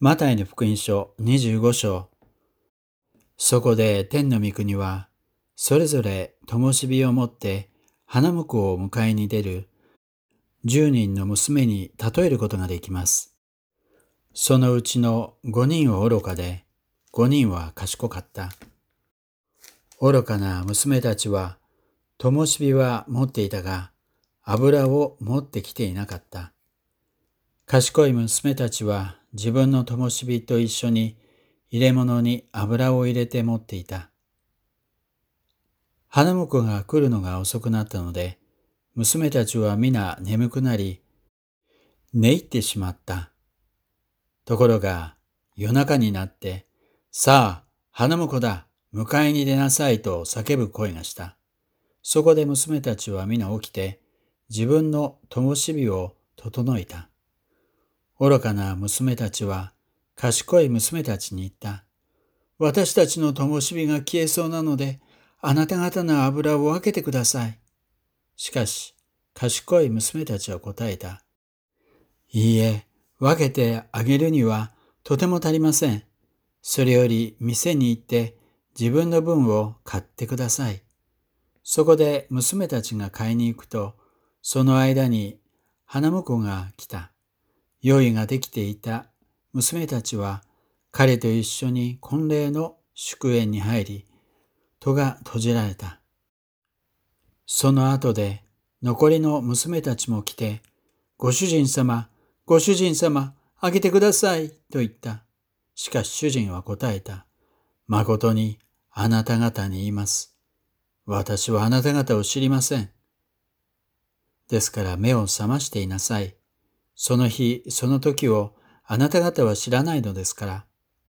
マタイの福音書25章。そこで天の御国は、それぞれ灯火を持って花婿を迎えに出る10人の娘に例えることができます。そのうちの5人は愚かで、5人は賢かった。愚かな娘たちは、灯火は持っていたが、油を持ってきていなかった。賢い娘たちは自分の灯火と一緒に入れ物に油を入れて持っていた。花婿が来るのが遅くなったので、娘たちは皆眠くなり、寝入ってしまった。ところが夜中になって、さあ、花婿だ、迎えに出なさいと叫ぶ声がした。そこで娘たちは皆起きて、自分の灯火を整えた。愚かな娘たちは賢い娘たちに言った。私たちの灯火が消えそうなので、あなた方の油を分けてください。しかし、賢い娘たちは答えた。いいえ、分けてあげるにはとても足りません。それより店に行って自分の分を買ってください。そこで娘たちが買いに行くと、その間に花婿が来た。用意ができていた娘たちは彼と一緒に婚礼の祝宴に入り、戸が閉じられた。その後で残りの娘たちも来て、ご主人様、ご主人様、あげてくださいと言った。しかし主人は答えた。誠にあなた方に言います。私はあなた方を知りません。ですから目を覚ましていなさい。その日、その時をあなた方は知らないのですから。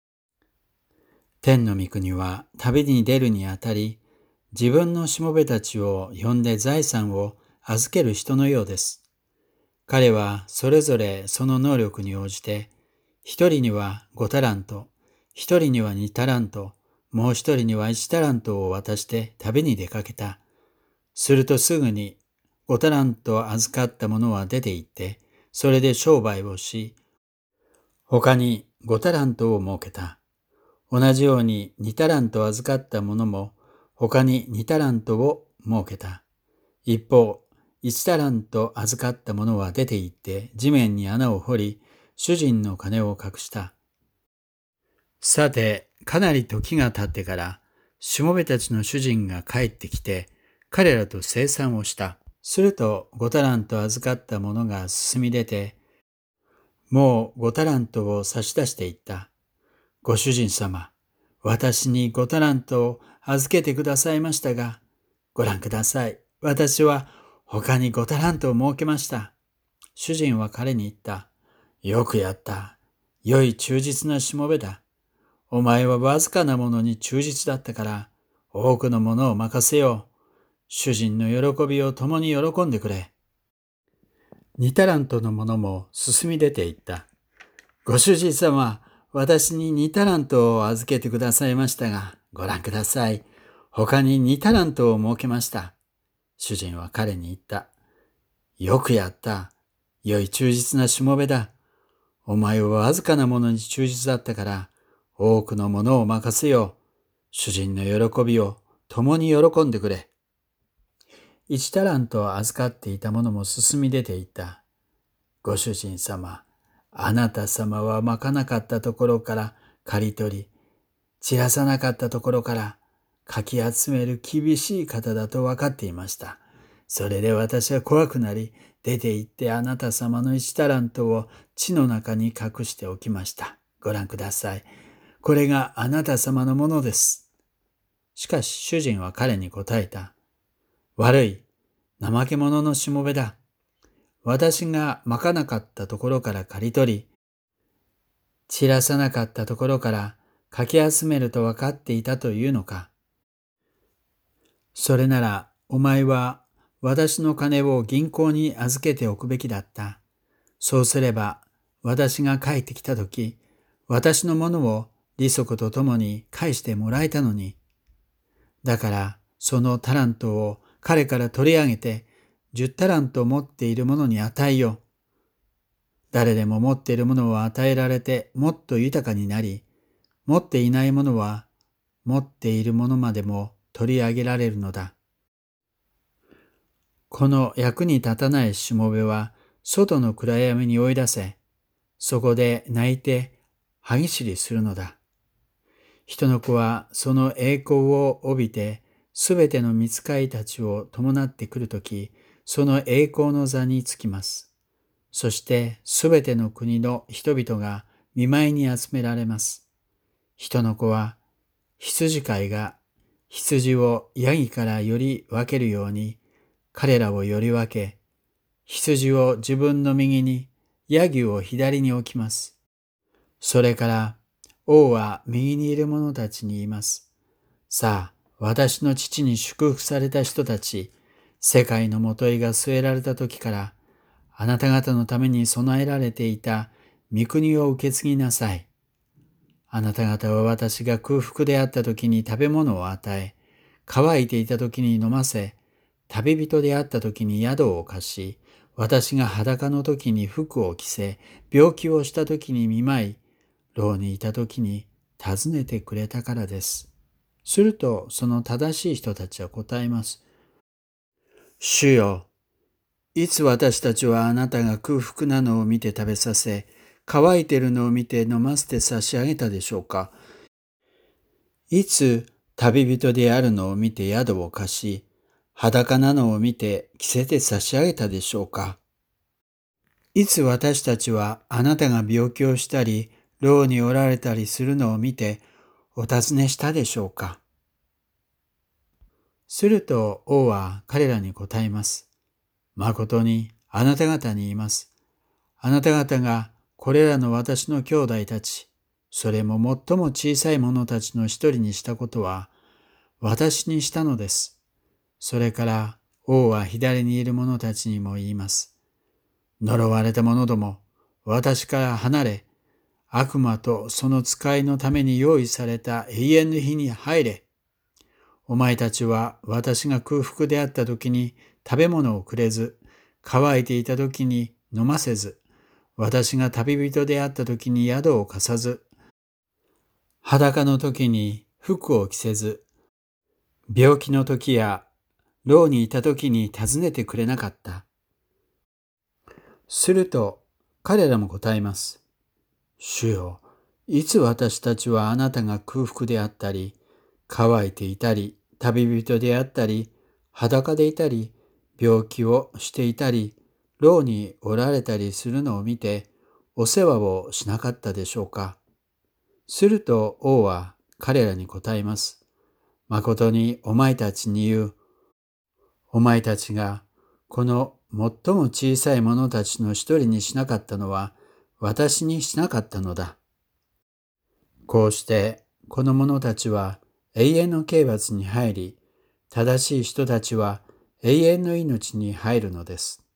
天の御国は旅に出るにあたり、自分のしもべたちを呼んで財産を預ける人のようです。彼はそれぞれその能力に応じて、一人には5タラント、一人には2タラント、もう一人には1タラントを渡して旅に出かけた。するとすぐに5タラント預かった者は出て行って、それで商売をし、他に5タラントを設けた。同じように2タラント預かった者も他に2タラントを設けた。一方、1タラント預かった者は出て行って地面に穴を掘り、主人の金を隠した。さて、かなり時が経ってから、しもべたちの主人が帰ってきて、彼らと清算をした。すると5タラント預かった者が進み出て、もう5タラントを差し出していった。ご主人様、私に5タラントを預けてくださいましたが、ご覧ください。私は他に5タラントを設けました。主人は彼に言った。よくやった。良い忠実なしもべだ。お前はわずかなものに忠実だったから、多くのものを任せよう。主人の喜びを共に喜んでくれ。2タラントのものも進み出ていった。ご主人様、私に2タラントを預けてくださいましたが、ご覧ください。他に2タラントを設けました。主人は彼に言った。よくやった。良い忠実なしもべだ。お前はわずかなものに忠実だったから、多くのものを任せよう。主人の喜びを共に喜んでくれ。1タラントを預かっていた者も進み出ていった。ご主人様、あなた様はまかなかったところから刈り取り、散らさなかったところからかき集める厳しい方だと分かっていました。それで私は怖くなり、出て行ってあなた様の1タラントを地の中に隠しておきました。ご覧ください。これがあなた様のものです。しかし主人は彼に答えた。悪い、怠け者のしもべだ。私がまかなかったところから刈り取り、散らさなかったところからかき集めると分かっていたというのか。それならお前は私の金を銀行に預けておくべきだった。そうすれば私が帰ってきたとき、私のものを利息とともに返してもらえたのに。だからそのタラントを彼から取り上げて10タラント持っている者に与えよう。 誰でも持っているものは与えられてもっと豊かになり、持っていないものは持っているものまでも取り上げられるのだ。この役に立たないしもべは外の暗闇に追い出せ、そこで泣いて歯ぎしりするのだ。人の子はその栄光を帯びて、すべての御使いたちを伴ってくるとき、その栄光の座につきます。そしてすべての国の人々が見舞いに集められます。人の子は羊飼いが羊をヤギからより分けるように、彼らをより分け、羊を自分の右に、ヤギを左に置きます。それから王は右にいる者たちに言います。さあ、私の父に祝福された人たち、世界のもといが据えられた時から、あなた方のために備えられていた御国を受け継ぎなさい。あなた方は私が空腹であった時に食べ物を与え、乾いていた時に飲ませ、旅人であった時に宿を貸し、私が裸の時に服を着せ、病気をした時に見舞い、牢にいた時に訪ねてくれたからです。するとその正しい人たちは答えます。主よ、いつ私たちはあなたが空腹なのを見て食べさせ、乾いているのを見て飲ませて差し上げたでしょうか。いつ旅人であるのを見て宿を貸し、裸なのを見て着せて差し上げたでしょうか。いつ私たちはあなたが病気をしたり、牢におられたりするのを見てお尋ねしたでしょうか。すると王は彼らに答えます。誠にあなた方に言います。あなた方がこれらの私の兄弟たち、それも最も小さい者たちの一人にしたことは、私にしたのです。それから王は左にいる者たちにも言います。呪われた者ども、私から離れ、悪魔とその使いのために用意された永遠の火に入れ。お前たちは私が空腹であった時に食べ物をくれず、乾いていた時に飲ませず、私が旅人であった時に宿を貸さず、裸の時に服を着せず、病気の時や牢にいた時に訪ねてくれなかった。すると彼らも答えます。主よ、いつ私たちはあなたが空腹であったり、乾いていたり、旅人であったり、裸でいたり、病気をしていたり、牢におられたりするのを見て、お世話をしなかったでしょうか。すると王は彼らに答えます。誠にお前たちに言う。お前たちがこの最も小さい者たちの一人にしなかったのは、私にしなかったのだ。こうしてこの者たちは永遠の刑罰に入り、正しい人たちは永遠の命に入るのです。